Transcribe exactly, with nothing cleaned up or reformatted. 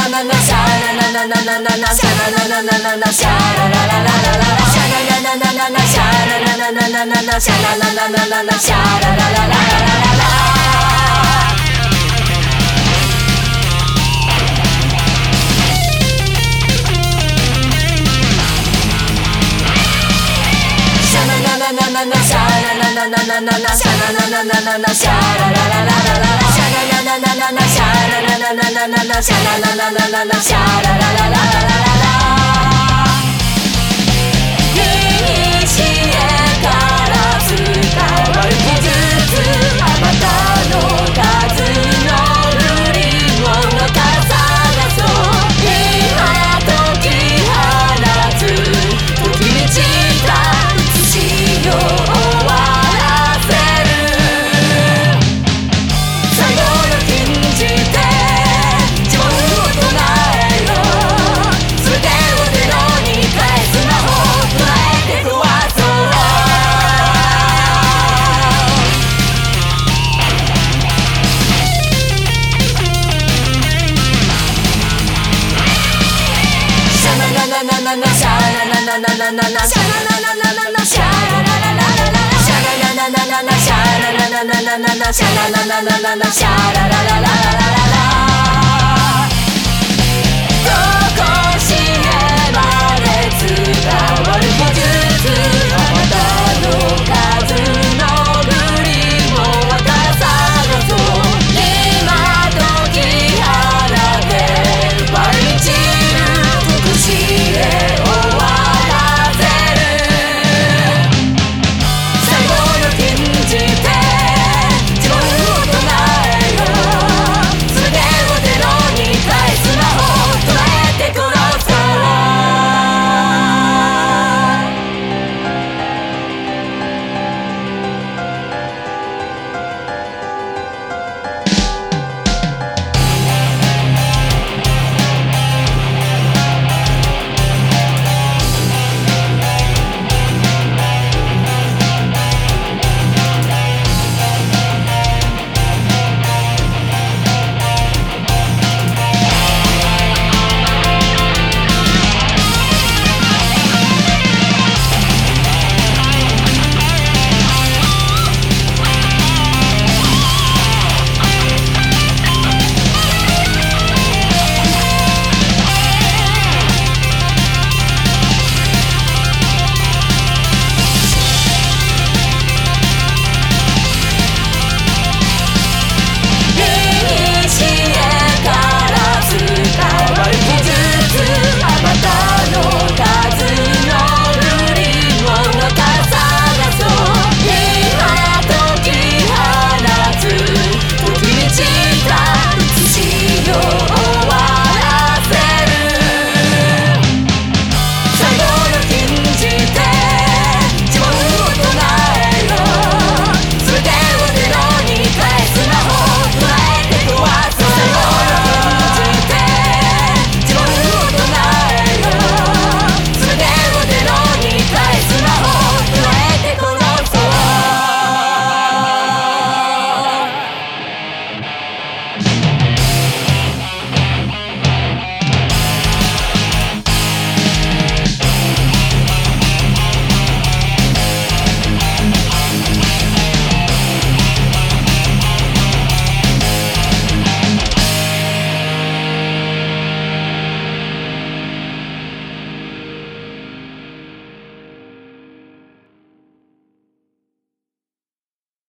ななシャラララララララシャララララララシャララララララシャララララララシャラララララララシャララララララシャララララララななななシャラララララララシャララララララシャララララララシャララララララシャララララララシャララララララシャララララララいにしえから伝わる技術あまたの数の瑠璃を重ねそう今解き放つときめちた終わらせる最後の禁じて自分を唱えろ全てをゼロに返す魔法を唱えて壊そうシャララララララシャララララララシャララララララシャララララシャラララララシャララララララシャラララララシャラララララ